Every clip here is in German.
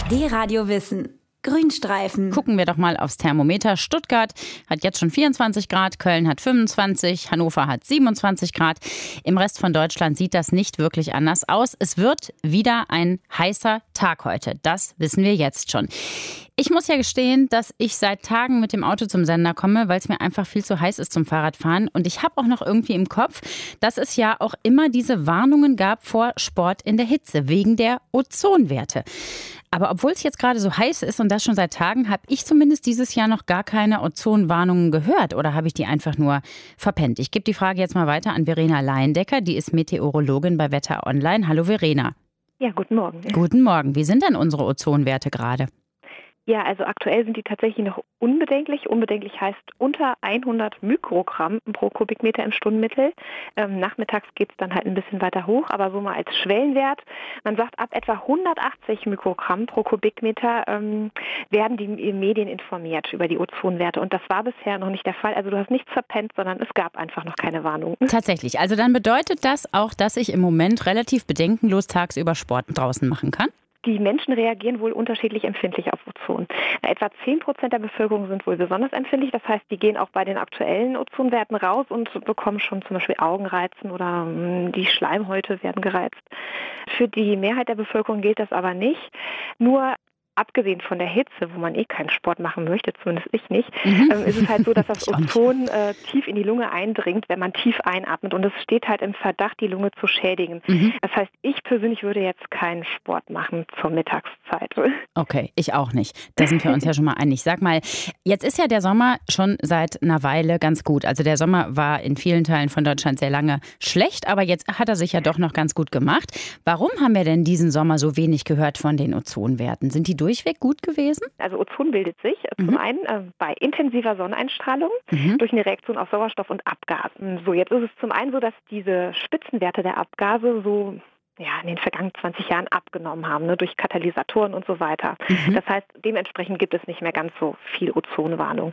D-Radio Wissen. Grünstreifen. Gucken wir doch mal aufs Thermometer. Stuttgart hat jetzt schon 24 Grad, Köln hat 25, Hannover hat 27 Grad. Im Rest von Deutschland sieht das nicht wirklich anders aus. Es wird wieder ein heißer Tag heute. Das wissen wir jetzt schon. Ich muss ja gestehen, dass ich seit Tagen mit dem Auto zum Sender komme, weil es mir einfach viel zu heiß ist zum Fahrradfahren. Und ich habe auch noch irgendwie im Kopf, dass es ja auch immer diese Warnungen gab vor Sport in der Hitze, wegen der Ozonwerte. Aber obwohl es jetzt gerade so heiß ist und das schon seit Tagen, habe ich zumindest dieses Jahr noch gar keine Ozonwarnungen gehört. Oder habe ich die einfach nur verpennt? Ich gebe die Frage jetzt mal weiter an Verena Laiendecker, die ist Meteorologin bei Wetter Online. Hallo Verena. Ja, guten Morgen. Guten Morgen. Wie sind denn unsere Ozonwerte gerade? Ja, also aktuell sind die tatsächlich noch unbedenklich. Unbedenklich heißt unter 100 Mikrogramm pro Kubikmeter im Stundenmittel. Nachmittags geht es dann halt ein bisschen weiter hoch, aber so mal als Schwellenwert. Man sagt, ab etwa 180 Mikrogramm pro Kubikmeter werden die Medien informiert über die Ozonwerte. Und das war bisher noch nicht der Fall. Also du hast nichts verpennt, sondern es gab einfach noch keine Warnung. Tatsächlich. Also dann bedeutet das auch, dass ich im Moment relativ bedenkenlos tagsüber Sport draußen machen kann? Die Menschen reagieren wohl unterschiedlich empfindlich auf Ozon. Etwa 10% der Bevölkerung sind wohl besonders empfindlich. Das heißt, die gehen auch bei den aktuellen Ozonwerten raus und bekommen schon zum Beispiel Augenreizen oder die Schleimhäute werden gereizt. Für die Mehrheit der Bevölkerung gilt das aber nicht. Nur abgesehen von der Hitze, wo man keinen Sport machen möchte, zumindest ich nicht, ist es halt so, dass das Ozon tief in die Lunge eindringt, wenn man tief einatmet. Und es steht halt im Verdacht, die Lunge zu schädigen. Das heißt, ich persönlich würde jetzt keinen Sport machen zur Mittagszeit. Okay, ich auch nicht. Da sind wir uns ja schon mal einig. Sag mal, jetzt ist ja der Sommer schon seit einer Weile ganz gut. Also der Sommer war in vielen Teilen von Deutschland sehr lange schlecht, aber jetzt hat er sich ja doch noch ganz gut gemacht. Warum haben wir denn diesen Sommer so wenig gehört von den Ozonwerten? Sind die durchweg gut gewesen? Also Ozon bildet sich zum einen bei intensiver Sonneneinstrahlung durch eine Reaktion auf Sauerstoff und Abgasen. So, jetzt ist es zum einen so, dass diese Spitzenwerte der Abgase so in den vergangenen 20 Jahren abgenommen haben, durch Katalysatoren und so weiter. Das heißt, dementsprechend gibt es nicht mehr ganz so viel Ozonwarnung.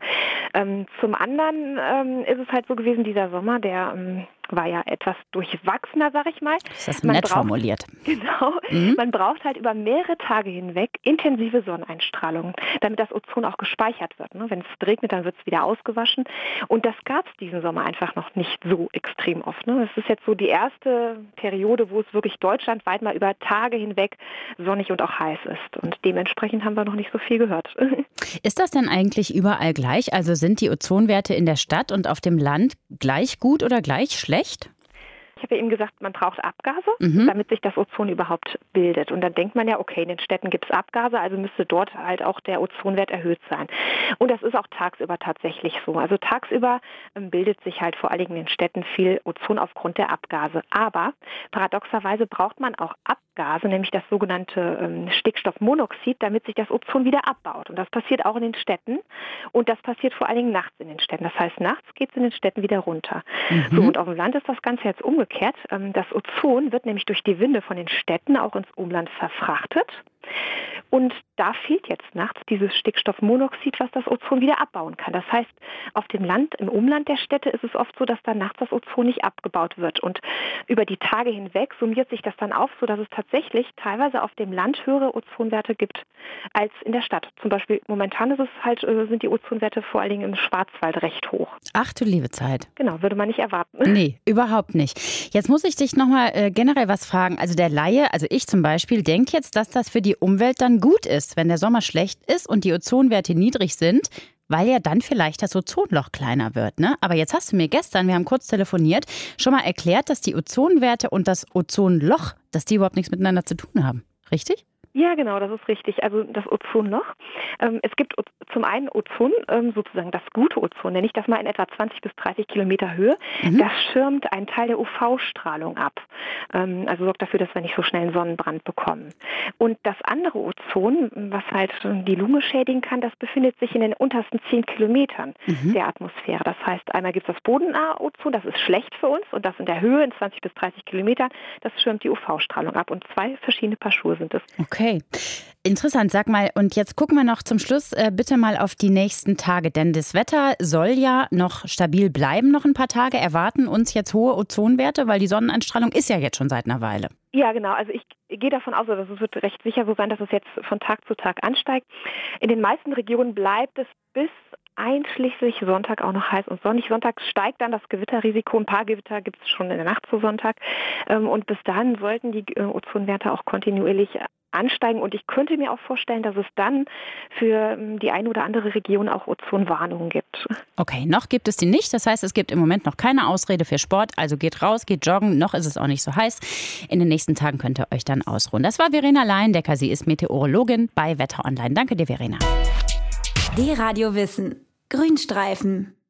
Zum anderen ist es halt so gewesen, dieser Sommer, der war ja etwas durchwachsener, sag ich mal. Das ist nett formuliert. Genau. Man braucht halt über mehrere Tage hinweg intensive Sonneneinstrahlung, damit das Ozon auch gespeichert wird. Wenn es regnet, dann wird es wieder ausgewaschen. Und das gab es diesen Sommer einfach noch nicht so extrem oft. Es ist jetzt so die erste Periode, wo es wirklich deutschlandweit mal über Tage hinweg sonnig und auch heiß ist. Und dementsprechend haben wir noch nicht so viel gehört. Ist das denn eigentlich überall gleich? Also sind die Ozonwerte in der Stadt und auf dem Land gleich gut oder gleich schlecht? Ich habe ja eben gesagt, man braucht Abgase, damit sich das Ozon überhaupt bildet. Und dann denkt man ja, okay, in den Städten gibt es Abgase, also müsste dort halt auch der Ozonwert erhöht sein. Und das ist auch tagsüber tatsächlich so. Also tagsüber bildet sich halt vor allen Dingen in den Städten viel Ozon aufgrund der Abgase. Aber paradoxerweise braucht man auch Abgase, nämlich das sogenannte Stickstoffmonoxid, damit sich das Ozon wieder abbaut. Und das passiert auch in den Städten. Und das passiert vor allen Dingen nachts in den Städten. Das heißt, nachts geht es in den Städten wieder runter. So, und auf dem Land ist das Ganze jetzt umgekehrt. Das Ozon wird nämlich durch die Winde von den Städten auch ins Umland verfrachtet. Und da fehlt jetzt nachts dieses Stickstoffmonoxid, was das Ozon wieder abbauen kann. Das heißt, auf dem Land, im Umland der Städte ist es oft so, dass dann nachts das Ozon nicht abgebaut wird. Und über die Tage hinweg summiert sich das dann auf, sodass es tatsächlich teilweise auf dem Land höhere Ozonwerte gibt als in der Stadt. Zum Beispiel momentan ist es halt, sind die Ozonwerte vor allen Dingen im Schwarzwald recht hoch. Ach du liebe Zeit. Genau, würde man nicht erwarten. Nee, überhaupt nicht. Jetzt muss ich dich nochmal generell was fragen. Also der Laie, also ich zum Beispiel, denke jetzt, dass das für die Umwelt dann gut ist, wenn der Sommer schlecht ist und die Ozonwerte niedrig sind, weil ja dann vielleicht das Ozonloch kleiner wird, ne? Aber jetzt hast du mir gestern, wir haben kurz telefoniert, schon mal erklärt, dass die Ozonwerte und das Ozonloch, dass die überhaupt nichts miteinander zu tun haben. Richtig? Ja, genau, das ist richtig. Also das Ozonloch. Es gibt zum einen Ozon, sozusagen das gute Ozon, nenne ich das mal, in etwa 20 bis 30 Kilometer Höhe. Das schirmt einen Teil der UV-Strahlung ab. Also sorgt dafür, dass wir nicht so schnell einen Sonnenbrand bekommen. Und das andere Ozon, was halt die Lunge schädigen kann, das befindet sich in den untersten 10 Kilometern der Atmosphäre. Das heißt, einmal gibt es das bodennahe Ozon, das ist schlecht für uns, und das in der Höhe in 20 bis 30 Kilometern, das schirmt die UV-Strahlung ab. Und 2 verschiedene Paar Schuhe sind es. Okay. Interessant, sag mal, und jetzt gucken wir noch zum Schluss bitte mal auf die nächsten Tage, denn das Wetter soll ja noch stabil bleiben, noch ein paar Tage. Erwarten uns jetzt hohe Ozonwerte, weil die Sonneneinstrahlung ist ja jetzt schon seit einer Weile. Ja, genau. Also ich gehe davon aus, oder es wird recht sicher so sein, dass es jetzt von Tag zu Tag ansteigt. In den meisten Regionen bleibt es bis einschließlich Sonntag auch noch heiß und sonnig. Sonntag steigt dann das Gewitterrisiko. Ein paar Gewitter gibt es schon in der Nacht zu Sonntag. Und bis dahin sollten die Ozonwerte auch kontinuierlich ansteigen. Und ich könnte mir auch vorstellen, dass es dann für die eine oder andere Region auch Ozonwarnungen gibt. Okay, noch gibt es die nicht. Das heißt, es gibt im Moment noch keine Ausrede für Sport. Also geht raus, geht joggen. Noch ist es auch nicht so heiß. In den nächsten Tagen könnt ihr euch dann ausruhen. Das war Verena Laiendecker. Sie ist Meteorologin bei Wetter Online. Danke dir, Verena. D-Radio Wissen. Grünstreifen.